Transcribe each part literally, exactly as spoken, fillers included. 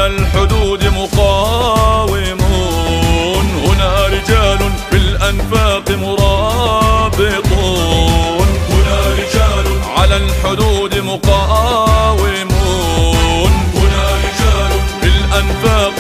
الحدود مقاومون، هنا رجال في الأنفاق مرابطون، هنا رجال على الحدود مقاومون، هنا رجال في الأنفاق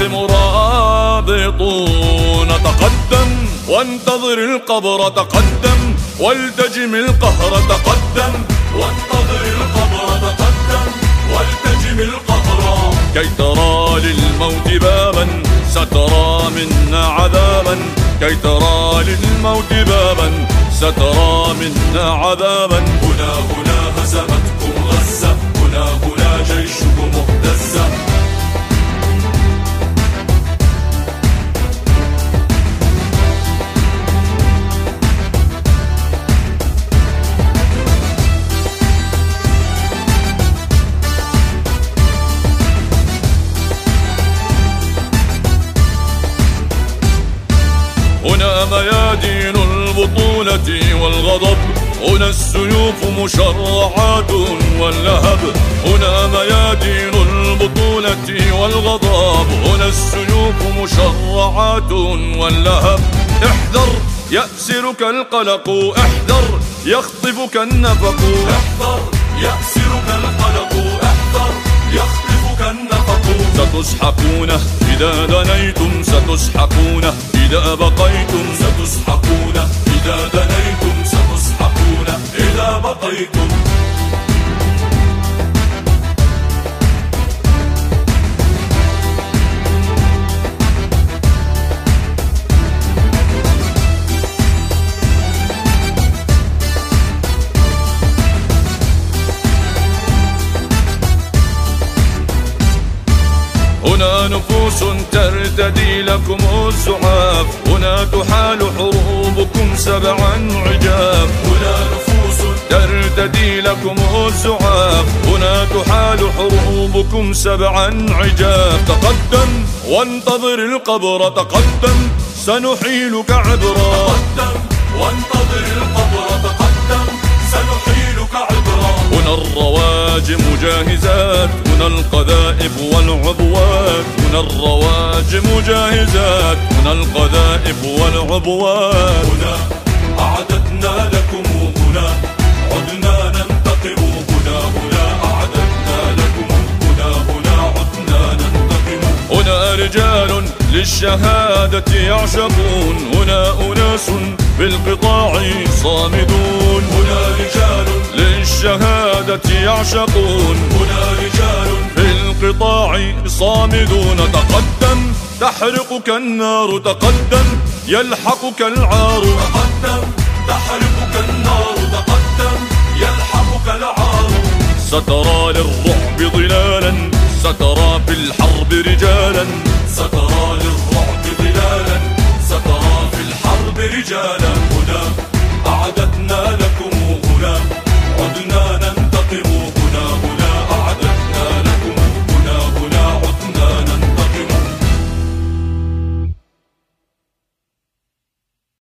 مرابطون. تقدم وانتظر القبر، تقدم والتجم القهر، تقدم وانتظر القبر، تقدم والتجم القهر. كي ترى للموت بابا سترى منا عذابا، كي ترى للموت بابا سترى منا عذابا. هنا هنا هزمتكم غزة، هنا هنا جيشكم مهتزة. هنا ميادين البطولة والغضب، هنا السيوف مشرعات واللهب، هنا ميادين البطولة والغضب، هنا السيوف مشرعات واللهب. احذر يأسرك القلق، احذر يخطفك النفق، احذر يأسرك القلق، احذر يخطفك النفق. ستسحقون إذا دنيتم، ستسحقون إذا بقيتم، ستسحقون إذا دنيتم، ستسحقون إذا بقيتم. هنا نفوس ترتدي لكم الزعاف، هنا تحال حروبكم سبعا عجاف، هنا نفوس ترتدي لكم الزعاف، هنا تحال حروبكم سبعا عجاف. تقدم وانتظر القبر، تقدم سنحيلك عبرا، تقدم وانتظر القبر، تقدم سنحيلك عبرا. هنا الرواجم جاهزات، هنا القذائف والعبوات، هنا الرواجم جاهزات، هنا القذائف والعبوات. هنا أعددنا لكم، هنا عدنا ننتقم، هنا هنا أعددنا لكم، هنا هنا عدنا ننتقم. هنا رجال للشهادة يعشقون، هنا أناس في القطاع صامدون، هنا رجال للشهادة يعشقون، هنا رجال في القطاع صامدون. تقدم تحرقك النار، تقدم يلحقك العار، تقدم تحرقك النار، تقدم يلحقك العار. سترى للرعب ظلالا، سترى في الحرب رجالا، سترى للرعب ظلالا، سترى في الحرب رجالا. هنا أعددنا